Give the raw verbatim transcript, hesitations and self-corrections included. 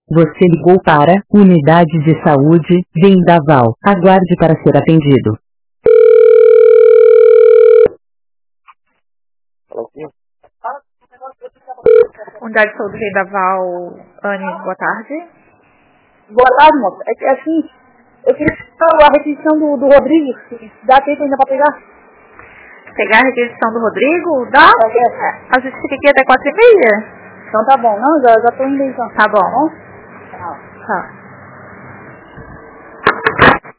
Você ligou para Unidade de Saúde Vendaval. Aguarde para ser atendido. Unidade de Saúde Vendaval, Anne, boa tarde. Boa tarde, moça. É que assim, eu queria a requisição do, do Rodrigo, se dá tempo ainda para pegar. Pegar a requisição do Rodrigo? Dá? É, a gente fica aqui até quatro e meia? Então tá bom, não, já, já tô indo então. Tá bom. Tá bom? Tchau. Tá.